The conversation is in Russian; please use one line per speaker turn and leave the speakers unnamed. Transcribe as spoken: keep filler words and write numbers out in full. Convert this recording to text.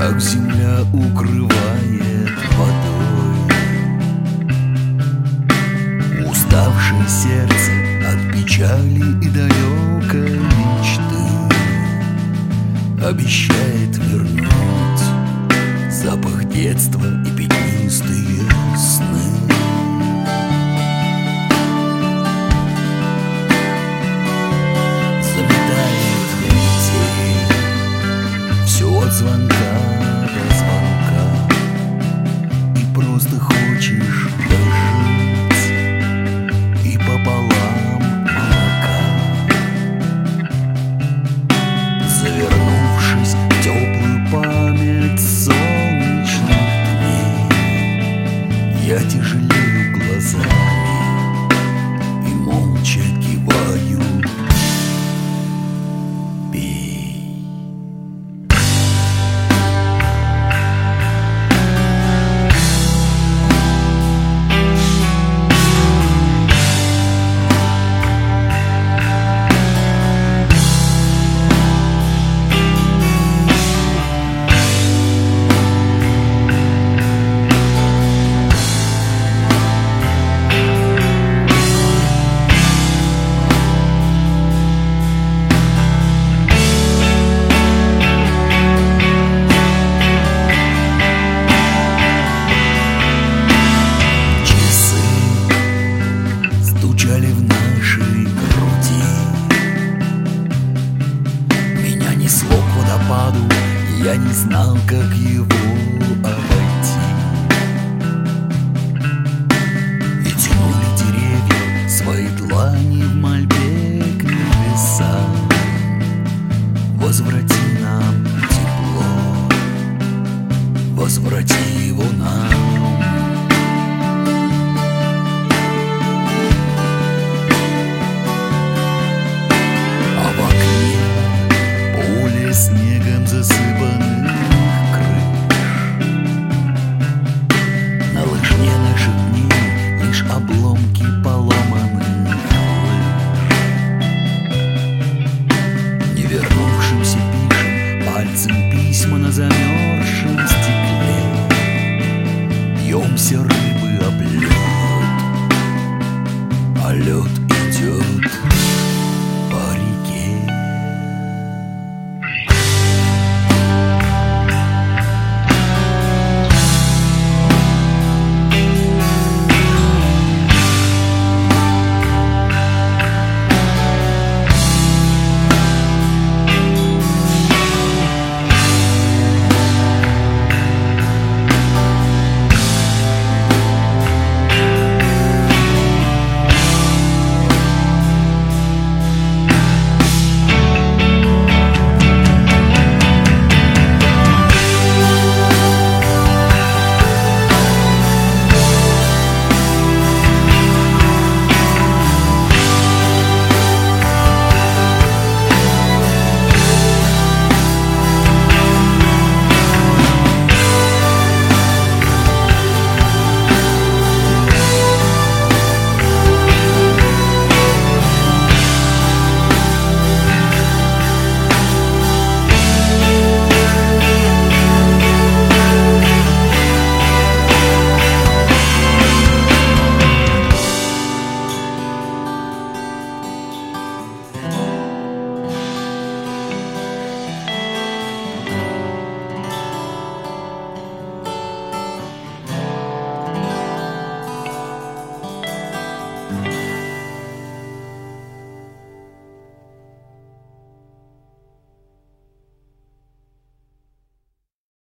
как земля укрывает водой. Уставшее сердце от печали и далекой мечты обещает вернуть запах детства и пятнистые сны. Заметает метель все от звонка до звонка, и просто хочешь дожить и пополам молока. Завернувшись в теплую память солнечных дней, я тяжелею глазами и молча киваю. Пей. Стучали в нашей груди, меня несло к водопаду, я не знал, как его обойти. И тянули деревья свои длани в мольбе к небесам. Возврати нам тепло, возврати его нам. Снегом засыпанных крыш, на лыжне наших дней лишь обломки поломанных лыж. Не вернувшимся пишем пальцем письма на замёрзлых